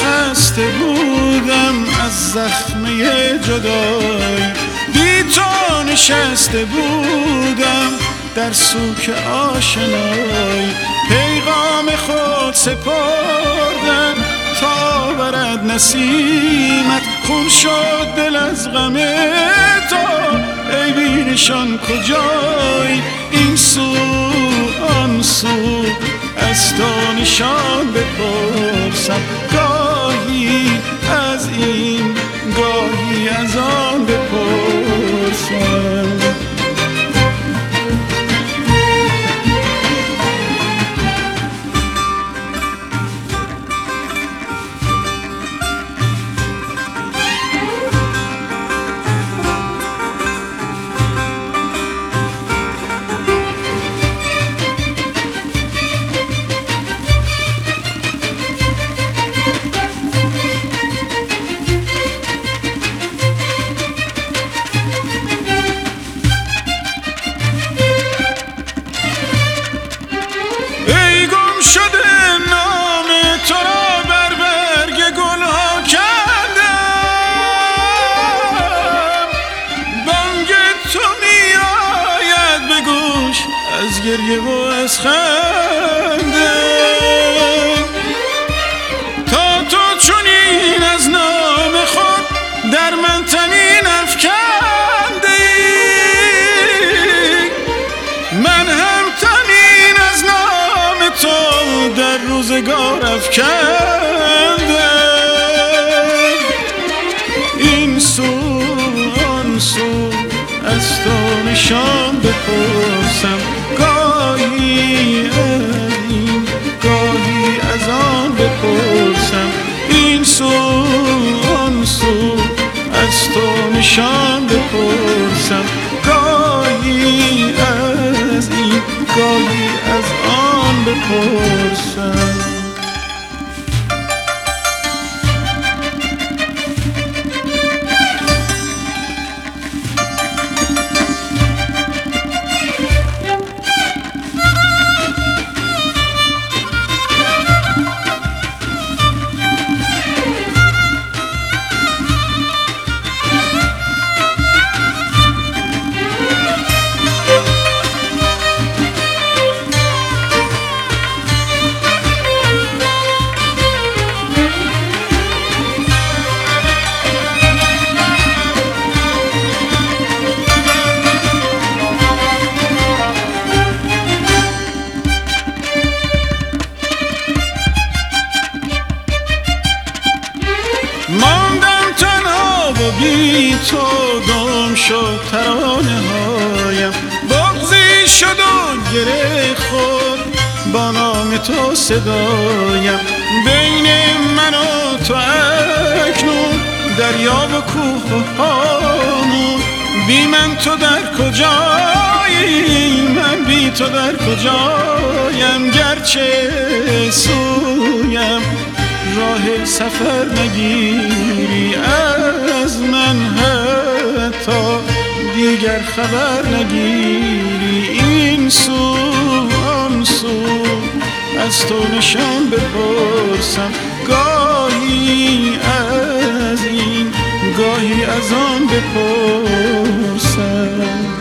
خسته بودم از زخمه جدایی، بی تو نشسته بودم در سوک آشنایی، پیغام خود سپردم تا برد نسیمت، خون شد دل از غم تو ای بی نشان کجایی، این سو آن سو از تو نشان بپرسم، گاهی از این گاهی از آن بپرسم. از گریه و از خنده تا تو چنین از نام خود در من طمین افکنده ای، من هم طمین از نام تو در روزگار افکنده، این سو آن سو از تو نشان بپرسم، گاهی از این گاهی از آن بپرسم، این سو آن سو از تو نشان بپرسم، گاهی از این گاهی از آن بپرسم. ماندم تنها و بی تو گم شد ترانه هایم، بغضی شد و گره خورد با نام تو صدایم، بین من و تو اکنون دریا و کوه و هامون، بی من تو در کجایی من بی تو در کجایم، گرچه سویم راه سفر نگیری از من، حتی دیگر خبر نگیری، این سو آن سو از تو نشان بپرسم، گاهی از این گاهی از آن بپرسم.